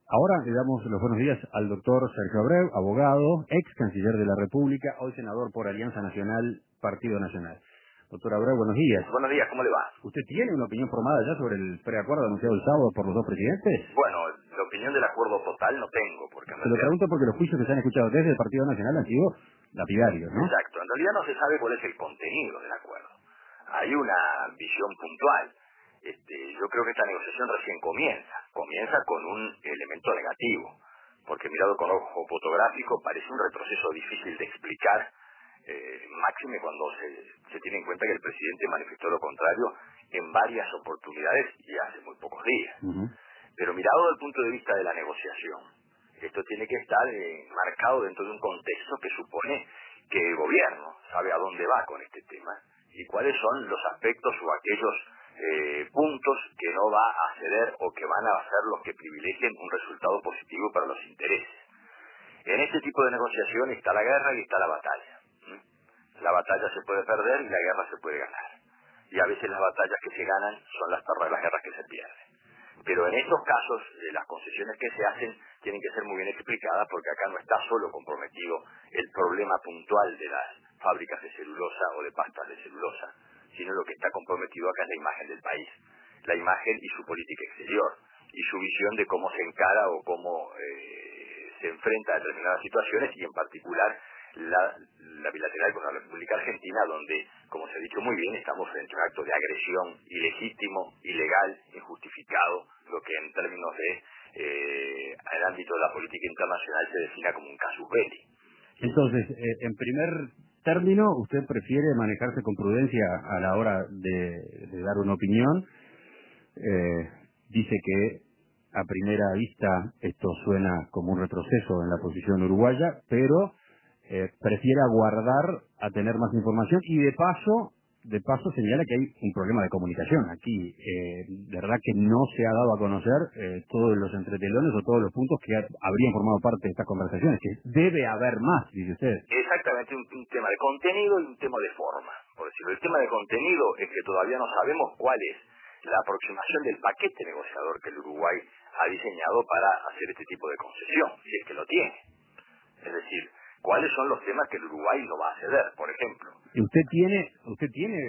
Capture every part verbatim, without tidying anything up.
Ahora le damos los buenos días al doctor Sergio Abreu, abogado, ex canciller de la República, hoy senador por Alianza Nacional, Partido Nacional. Doctor Abreu, buenos días. Buenos días, ¿cómo le va? ¿Usted tiene una opinión formada ya sobre el preacuerdo anunciado el sábado por los dos presidentes? Bueno, la opinión del acuerdo total no tengo, porque en Se lo realidad... pregunto porque los juicios que se han escuchado desde el Partido Nacional han sido lapidarios, ¿no? Exacto, en realidad no se sabe cuál es el contenido del acuerdo. Hay una visión puntual. Este, yo creo que esta negociación recién comienza. Comienza con un elemento negativo, porque mirado con ojo fotográfico parece un retroceso difícil de explicar, eh, máxime cuando se, se tiene en cuenta que el presidente manifestó lo contrario en varias oportunidades y hace muy pocos días. Uh-huh. Pero mirado desde el punto de vista de la negociación, esto tiene que estar eh, marcado dentro de un contexto que supone que el gobierno sabe a dónde va con este tema y cuáles son los aspectos o aquellos eh, puntos que no va a ceder o que van a ser los que privilegien un resultado positivo para los intereses. En este tipo de negociación está la guerra y está la batalla. ¿Mm? La batalla se puede perder y la guerra se puede ganar. Y a veces las batallas que se ganan son las, las guerras que se pierden. Pero en estos casos, eh, las concesiones que se hacen tienen que ser muy bien explicadas porque acá no está solo comprometido el problema puntual de las fábricas de celulosa o de pastas de celulosa, sino lo que está comprometido acá es la imagen del país, la imagen y su política exterior, y su visión de cómo se encara o cómo eh, se enfrenta a determinadas situaciones y en particular la, la bilateral con la República Argentina, donde, como se ha dicho muy bien, estamos frente a un acto de agresión ilegítimo, ilegal, injustificado, lo que en términos de eh, el ámbito de la política internacional se defina como un casus belli. Entonces, eh, en primer término, usted prefiere manejarse con prudencia a la hora de, de dar una opinión. Eh, dice que a primera vista esto suena como un retroceso en la posición uruguaya, pero eh, prefiere aguardar a tener más información y de paso, de paso señala que hay un problema de comunicación aquí. Eh, de verdad que no se ha dado a conocer eh, todos los entretelones o todos los puntos que ha- habrían formado parte de estas conversaciones, que debe haber más, dice usted. Exactamente, un, un tema de contenido y un tema de forma, por decirlo. El tema de contenido es que todavía no sabemos cuál es la aproximación del paquete negociador que el Uruguay ha diseñado para hacer este tipo de concesión, si es que lo tiene. Es decir, cuáles son los temas que el Uruguay no va a ceder, por ejemplo. Y usted tiene, usted tiene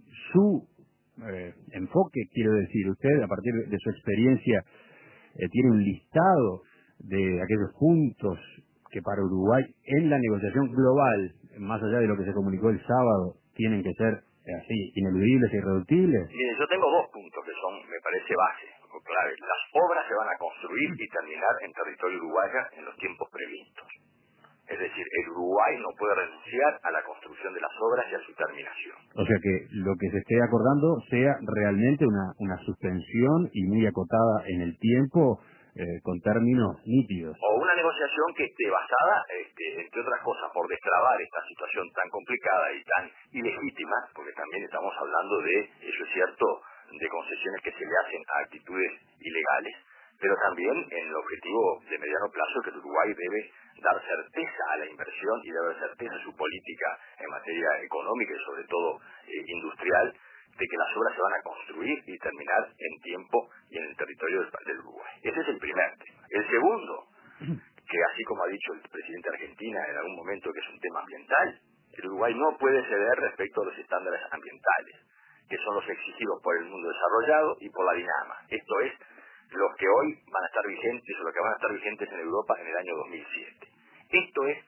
su eh, enfoque, quiero decir, usted a partir de su experiencia eh, tiene un listado de aquellos puntos que para Uruguay en la negociación global, más allá de lo que se comunicó el sábado, tienen que ser eh, así, ineludibles e irreductibles. Mire, yo tengo dos puntos que son, me parece, base o clave. Las obras se van a construir y terminar en territorio uruguayo en los tiempos previstos. Es decir, el Uruguay no puede renunciar a la construcción de las obras y a su terminación. O sea que lo que se esté acordando sea realmente una, una suspensión y muy acotada en el tiempo, eh, con términos nítidos. O una negociación que esté basada, este, entre otras cosas, por destrabar esta situación tan complicada y tan ilegítima, porque también estamos hablando de, eso es cierto, de concesiones que se le hacen a actitudes ilegales, pero también en el objetivo de mediano plazo que el Uruguay debe dar certeza a la inversión y debe dar certeza a su política en materia económica y sobre todo eh, industrial, de que las obras se van a construir y terminar en tiempo y en el territorio del, del Uruguay. Ese es el primer tema. El segundo, que así como ha dicho el presidente de Argentina en algún momento que es un tema ambiental, el Uruguay no puede ceder respecto a los estándares ambientales, que son los exigidos por el mundo desarrollado y por la DINAMA. Esto es, los que hoy van a estar vigentes o los que van a estar vigentes en Europa en el año dos mil siete. Esto es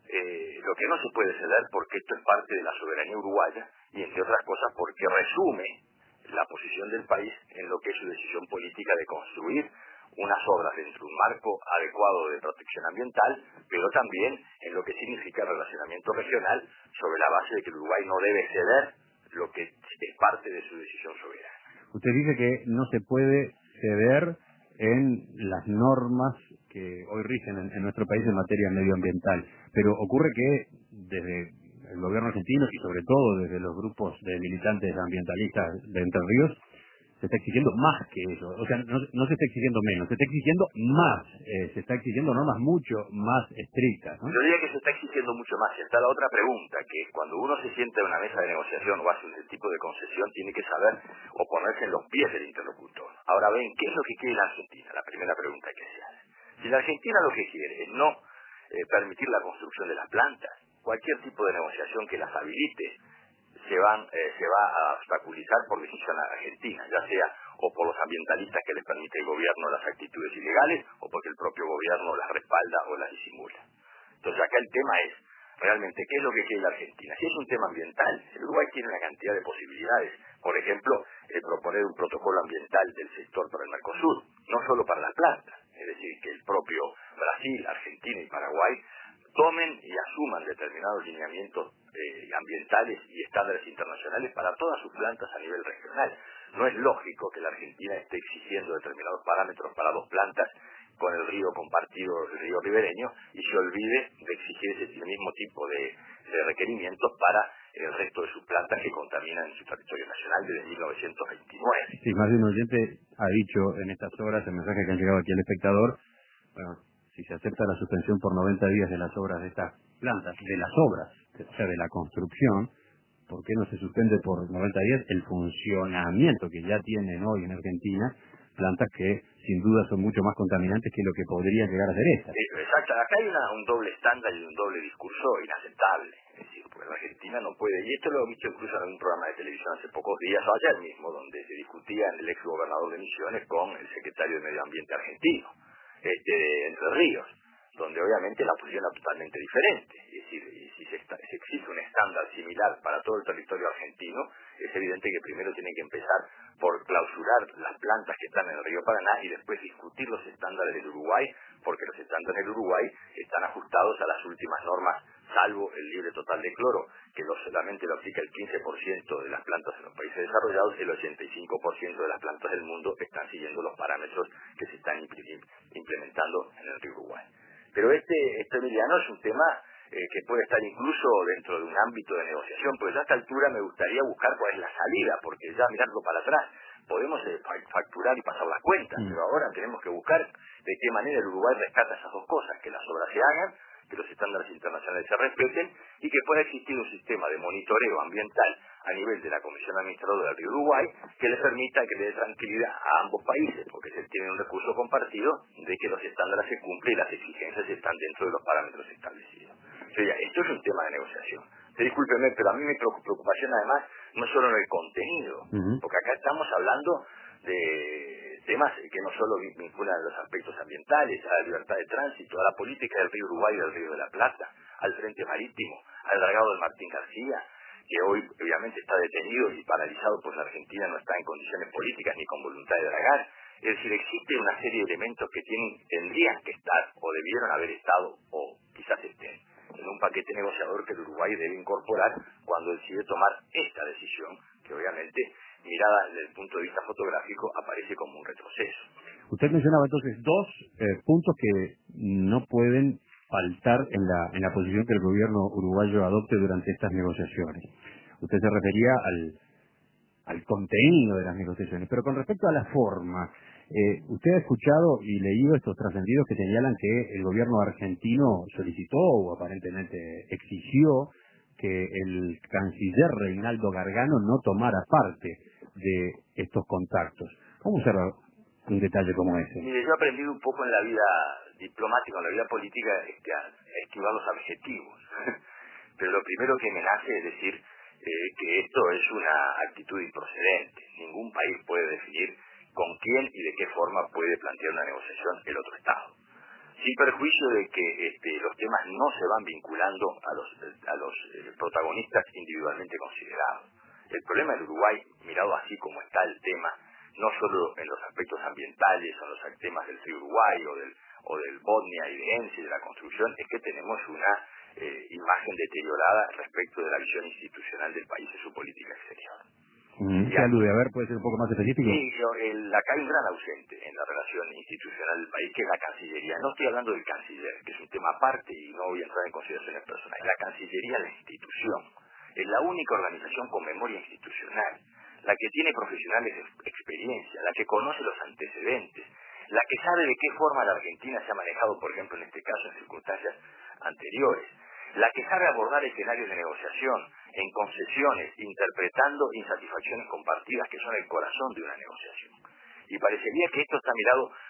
eh, lo que no se puede ceder porque esto es parte de la soberanía uruguaya y entre otras cosas porque resume la posición del país en lo que es su decisión política de construir unas obras dentro de un marco adecuado de protección ambiental, pero también en lo que significa el relacionamiento regional sobre la base de que el Uruguay no debe ceder lo que es parte de su decisión soberana. Usted dice que no se puede ceder en las normas que hoy rigen en, en nuestro país en materia medioambiental, pero ocurre que desde el gobierno argentino y sobre todo desde los grupos de militantes ambientalistas de Entre Ríos se está exigiendo más que eso, o sea, no, no se está exigiendo menos, se está exigiendo más, eh, se está exigiendo normas mucho más estrictas, ¿no? Yo diría que se está exigiendo mucho más. Y está la otra pregunta, que es cuando uno se sienta en una mesa de negociación o hace un tipo de concesión, tiene que saber o ponerse en los pies del interlocutor. Ahora ven, ¿qué es lo que quiere la Argentina? La primera pregunta que se hace. Si la Argentina lo que quiere es no eh, permitir la construcción de las plantas, cualquier tipo de negociación que las habilite se van eh, se va a obstaculizar por decisión argentina, ya sea o por los ambientalistas que les permite el gobierno las actitudes ilegales o porque el propio gobierno las respalda o las disimula. Entonces acá el tema es realmente qué es lo que quiere la Argentina. Si es un tema ambiental, el Uruguay tiene una cantidad de posibilidades. Por ejemplo, eh, proponer un protocolo ambiental del sector para el Mercosur, no solo para las plantas, es decir, que el propio Brasil, Argentina y Paraguay tomen y asuman determinados lineamientos eh, ambientales y estándares internacionales para todas sus plantas a nivel regional. No es lógico que la Argentina esté exigiendo determinados parámetros para dos plantas con el río compartido, el río ribereño, y se olvide de exigir ese mismo tipo de, de requerimientos para el resto de sus plantas que contaminan en su territorio nacional desde mil novecientos veintinueve. Sí, más de un oyente ha dicho en estas horas, el mensaje que han llegado aquí al espectador, bueno, si se acepta la suspensión por noventa días de las obras de estas plantas, de las obras, o sea, de la construcción, ¿por qué no se suspende por noventa días el funcionamiento que ya tienen hoy en Argentina plantas que sin duda son mucho más contaminantes que lo que podrían llegar a ser estas? Sí, exacto. Acá hay una, un doble estándar y un doble discurso inaceptable. Es decir, porque la Argentina no puede, y esto lo he visto incluso en un programa de televisión hace pocos días, o ayer mismo, donde se discutía el ex gobernador de Misiones con el secretario de Medio Ambiente argentino, este, de Entre Ríos, donde obviamente la posición era totalmente diferente. Es decir, y si se, está, si existe un estándar similar para todo el territorio argentino, es evidente que primero tienen que empezar por clausurar las plantas que están en el río Paraná y después discutir los estándares del Uruguay, porque los estándares del Uruguay están ajustados a las últimas normas, salvo el libre total de cloro, que lo, solamente lo aplica el quince por ciento de las plantas en los países desarrollados, el ochenta y cinco por ciento de las plantas del mundo están siguiendo los parámetros que se están implementando en el río Uruguay. Pero este, este Emiliano, es un tema eh, que puede estar incluso dentro de un ámbito de negociación, pues ya a esta altura me gustaría buscar cuál es la salida, porque ya mirarlo para atrás podemos eh, facturar y pasar las cuentas, Mm. pero ahora tenemos que buscar de qué manera el Uruguay rescata esas dos cosas, que las obras se hagan, que los estándares internacionales se respeten y que pueda existir un sistema de monitoreo ambiental a nivel de la Comisión Administradora del Río Uruguay que le permita, que le dé tranquilidad a ambos países, porque se tiene un recurso compartido de que los estándares se cumplen y las exigencias están dentro de los parámetros establecidos. O sea, esto es un tema de negociación. Discúlpeme, pero a mí mi preocupación además no es solo en el contenido, Uh-huh. porque acá estamos hablando de temas que no solo vinculan a los aspectos ambientales, a la libertad de tránsito, a la política del río Uruguay y del río de la Plata, al frente marítimo, al dragado del Martín García, que hoy obviamente está detenido y paralizado, pues la Argentina no está en condiciones políticas ni con voluntad de dragar. Es decir, existe una serie de elementos que tienen, tendrían que estar o debieron haber estado o quizás estén en un paquete negociador que el Uruguay debe incorporar cuando decide tomar esta decisión, que obviamente, mirada desde el punto de vista fotográfico, aparece como un retroceso. Usted mencionaba entonces dos eh, puntos que no pueden faltar en la, en la posición que el gobierno uruguayo adopte durante estas negociaciones. Usted se refería al, al contenido de las negociaciones, pero con respecto a la forma, eh, usted ha escuchado y leído estos trascendidos que señalan que el gobierno argentino solicitó o aparentemente exigió que el canciller Reinaldo Gargano no tomara parte de estos contactos. ¿Cómo observa un detalle como ese? Mire, yo he aprendido un poco en la vida diplomática, en la vida política, este, a, a esquivar los adjetivos. Pero lo primero que me nace es decir eh, que esto es una actitud improcedente. Ningún país puede definir con quién y de qué forma puede plantear una negociación el otro Estado. Sin perjuicio de que este, los temas no se van vinculando a los, a los eh, protagonistas individualmente considerados. El problema del Uruguay, mirado así como está el tema, no solo en los aspectos ambientales o en los temas del río Uruguay o del, o del Bosnia y de Ensi, de la construcción, es que tenemos una eh, imagen deteriorada respecto de la visión institucional del país y su política exterior. Mm, ¿Qué alude? A ver, ¿puede ser un poco más específico? Sí, yo, el, acá hay un gran ausente en la relación institucional del país, que es la Cancillería. No estoy hablando del canciller, que es un tema aparte y no voy a entrar en consideraciones personales. La Cancillería es la institución. Es la única organización con memoria institucional, la que tiene profesionales de experiencia, la que conoce los antecedentes, la que sabe de qué forma la Argentina se ha manejado, por ejemplo, en este caso, en circunstancias anteriores, la que sabe abordar escenarios de negociación en concesiones, interpretando insatisfacciones compartidas que son el corazón de una negociación. Y parecería que esto está mirado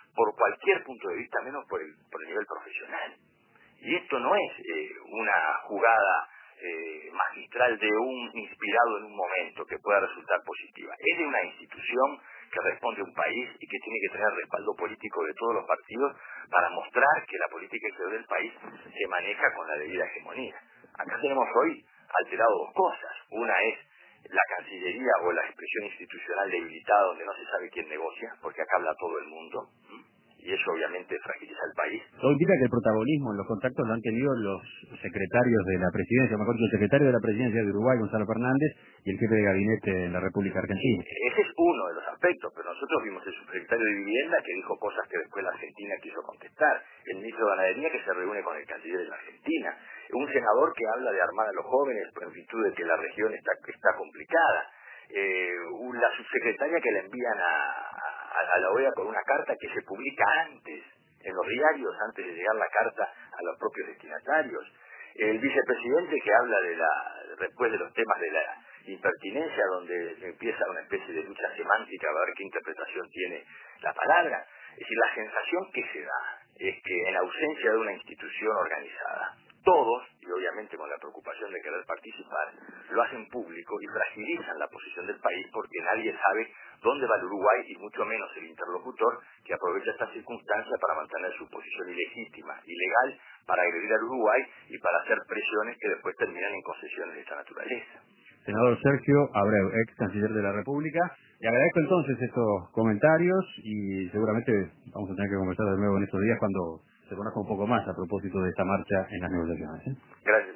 por cualquier punto de vista, menos por el, por el nivel profesional. Y esto no es eh, una jugada eh, magistral de un inspirado en un momento que pueda resultar positiva. Es de una institución que responde a un país y que tiene que tener respaldo político de todos los partidos para mostrar que la política exterior del país se maneja con la debida hegemonía. Acá tenemos hoy alterado dos cosas. Una es la Cancillería o la expresión institucional debilitada donde no se sabe quién negocia, porque acá habla todo el mundo. ¿Mm? Y eso obviamente fragiliza al país. Todo indica que el protagonismo en los contactos lo han tenido los secretarios de la presidencia, mejor dicho, el secretario de la presidencia de Uruguay, Gonzalo Fernández, y el jefe de gabinete en la República Argentina. Ese es uno de los aspectos, pero nosotros vimos el subsecretario de Vivienda que dijo cosas que después la Argentina quiso contestar, el ministro de Ganadería que se reúne con el canciller de la Argentina, un senador que habla de armar a los jóvenes en virtud de que la región está, está complicada, eh, la subsecretaria que la envían a, a, a la O E A con una carta que se publica antes, en los diarios, antes de llegar la carta a los propios destinatarios, el vicepresidente que habla de la, después de los temas de la impertinencia, donde empieza una especie de lucha semántica a ver qué interpretación tiene la palabra. Es decir, la sensación que se da es que en ausencia de una institución organizada, todos, y obviamente con la preocupación de querer participar, lo hacen público y fragilizan la posición del país porque nadie sabe dónde va el Uruguay y mucho menos el interlocutor que aprovecha esta circunstancia para mantener su posición ilegítima, ilegal, para agredir al Uruguay y para hacer presiones que después terminan en concesiones de esta naturaleza. Senador Sergio Abreu, ex canciller de la República, le agradezco entonces estos comentarios y seguramente vamos a tener que conversar de nuevo en estos días cuando se conozca un poco más a propósito de esta marcha en las negociaciones, ¿eh? Gracias.